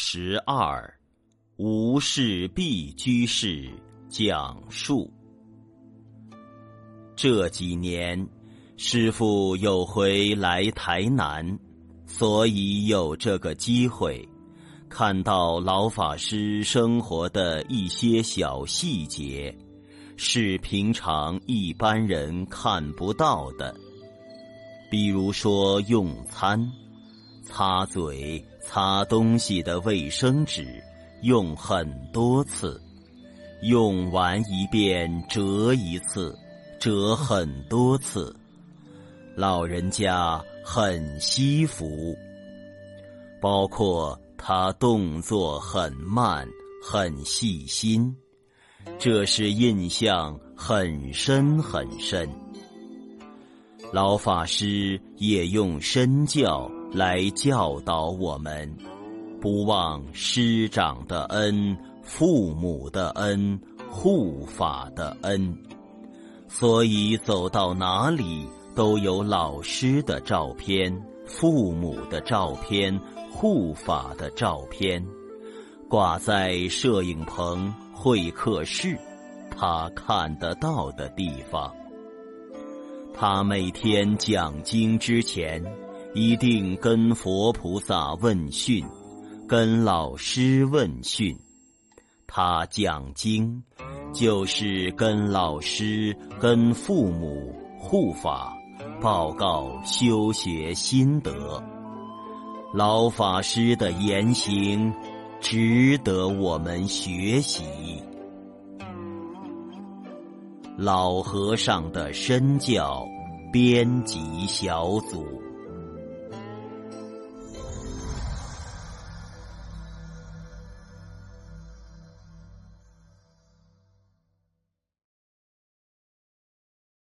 62无事必居士讲述。这几年师父有回来台南，所以有这个机会看到老法师生活的一些小细节，是平常一般人看不到的。比如说用餐，擦嘴、擦东西的卫生纸用很多次，用完一遍折一次，折很多次。老人家很惜福，包括他动作很慢，很细心，这是印象很深很深。老法师也用身教来教导我们，不忘师长的恩、父母的恩、护法的恩，所以走到哪里都有老师的照片、父母的照片、护法的照片，挂在摄影棚、会客室，他看得到的地方。他每天讲经之前，一定跟佛菩萨问讯，跟老师问讯。他讲经就是跟老师、跟父母、护法报告修学心得。老法师的言行值得我们学习。老和尚的身教编辑小组。